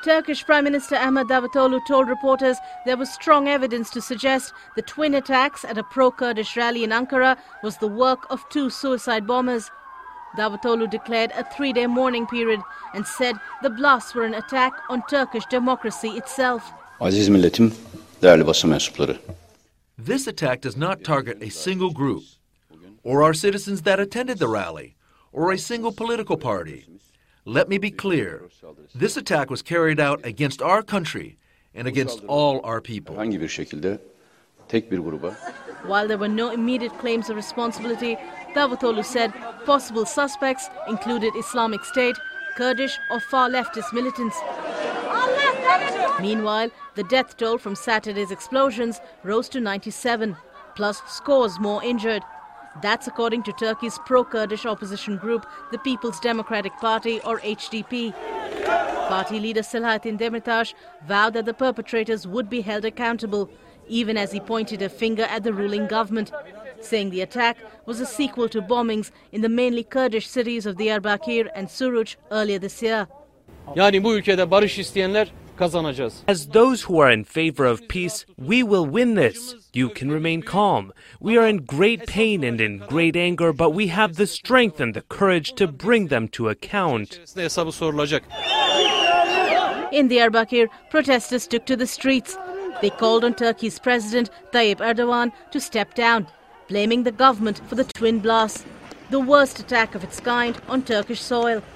Turkish Prime Minister Ahmet Davutoglu told reporters there was strong evidence to suggest the twin attacks at a pro-Kurdish rally in Ankara was the work of two suicide bombers. Davutoglu declared a 3-day mourning period and said the blasts were an attack on Turkish democracy itself. Aziz milletim, değerli basın mensupları. This attack does not target a single group, or our citizens that attended the rally, or a single political party. Let me be clear. This attack was carried out against our country and against all our people. Hangi bir şekilde tek bir gruba. While there were no immediate claims of responsibility, Davutoglu said possible suspects included Islamic State, Kurdish or far leftist militants. Meanwhile, the death toll from Saturday's explosions rose to 97, plus scores more injured. That's according to Turkey's pro-Kurdish opposition group, the People's Democratic Party or HDP. Party leader Selahattin Demirtas vowed that the perpetrators would be held accountable, even as he pointed a finger at the ruling government, saying the attack was a sequel to bombings in the mainly Kurdish cities of Diyarbakir and Suruç earlier this year. Yani bu ülkede barış isteyenler kazanacağız. As those who are in favor of peace, we will win this. You can remain calm. We are in great pain and in great anger, but we have the strength and the courage to bring them to account. Hesabı sorulacak. In Diyarbakir, protesters took to the streets. They called on Turkey's President Tayyip Erdogan to step down, blaming the government for the twin blasts, the worst attack of its kind on Turkish soil.